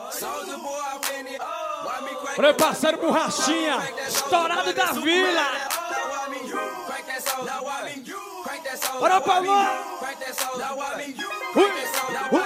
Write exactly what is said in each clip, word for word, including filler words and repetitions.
Meu parceiro Borrachinha, estourado da vila. Bora pra lá. Ui, ui.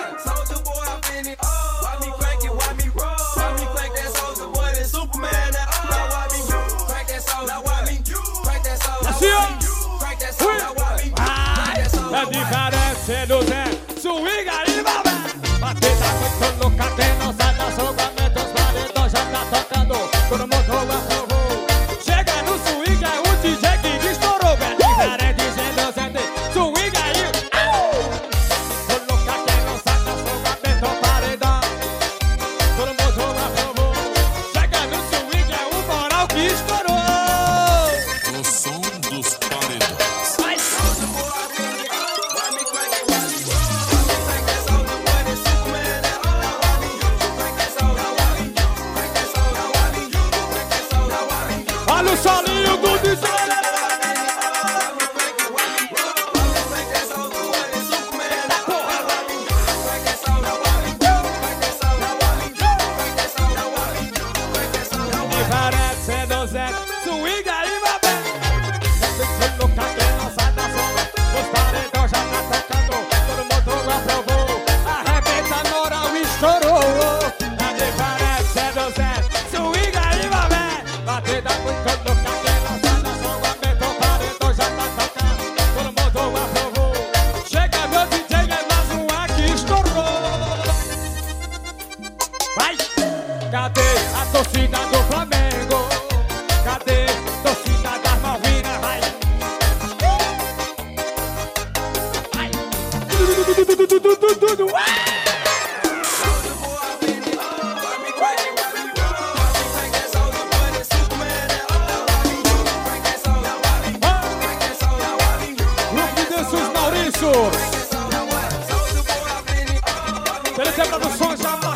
Assim, ó. Ui. Ah, é diferente do Zé. Swing aí, babé. Batida muito louca, quem não sai da julgamento, os paredões já tá tocando. Todo mundo aprovou. Chega no swing, é o D J que estourou. É diferente, gente, sente. Swing aí. Tô louca, quem não sai da julgamento, os paredões. Todo mundo aprovou. Chega no swing, é o moral que estourou. O som dos paredões. Vai. Olha o solinho do D J. Diferente do Zé, swing aí, babé. Tô louca, quem não sai da zona. Os paredões já tá tocando. Todo mundo aprovou. Arrebenta, moral estourou. A diferença do Zé, swing aí, babé. Batida muito louca, quem não sai da zona. O paredão já tá tocando. Todo mundo aprovou. Chega meu D J, é mais um ar que estourou. Vai! Cadê a torcida do Flamengo? Cadê a torcida das Malvinas? Vai! Vai! Grupo de Jesus Maurício! Ele tem produções já.